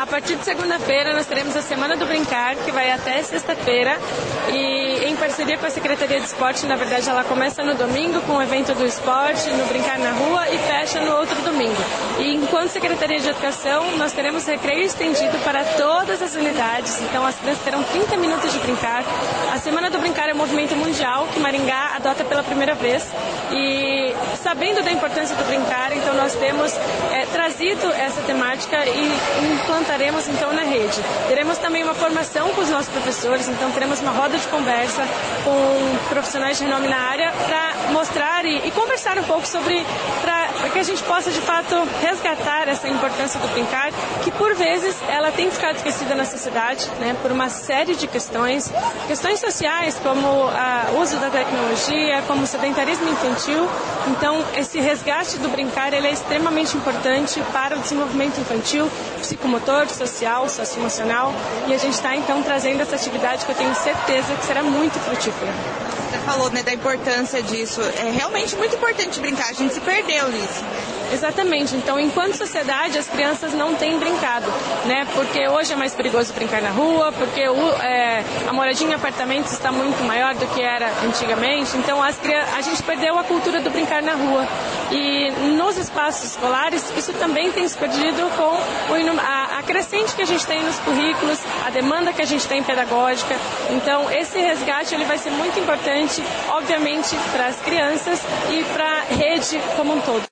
A partir de segunda-feira nós teremos a Semana do Brincar, que vai até sexta-feira, e em parceria com a Secretaria de Esporte, na verdade ela começa no domingo com o evento do esporte, no Brincar na Rua, e fecha no outro domingo. E enquanto Secretaria de Educação, nós teremos recreio estendido para todas as unidades, então as crianças terão 30 minutos de brincar. A Semana do Brincar é um movimento mundial que Maringá adota pela primeira vez, e sabendo da importância do brincar, então nós temos trazido essa temática e implantaremos então na rede. Teremos também uma formação com os nossos professores, então teremos uma roda de conversa com profissionais de renome na área para mostrar e conversar um pouco sobre, para que a gente possa de fato resgatar essa importância do brincar, que por vezes ela tem ficado esquecida na sociedade, né, por uma série de questões sociais, como o uso da tecnologia, como o sedentarismo infantil. Então esse resgate do brincar ele é extremamente importante para o desenvolvimento infantil, psicomotor, social, socioemocional, e a gente está então trazendo essa atividade que eu tenho certeza que será muito frutífera. Você falou, né, da importância disso. É realmente muito importante brincar, a gente se perdeu nisso. Exatamente. Então, enquanto sociedade, as crianças não têm brincado, né? Porque hoje é mais perigoso brincar na rua, porque a moradia em apartamentos está muito maior do que era antigamente. Então, a gente perdeu a cultura do brincar na rua. E nos espaços escolares, isso também tem se perdido com a crescente que a gente tem nos currículos, a demanda que a gente tem pedagógica. Então, esse resgate ele vai ser muito importante, obviamente, para as crianças e para a rede como um todo.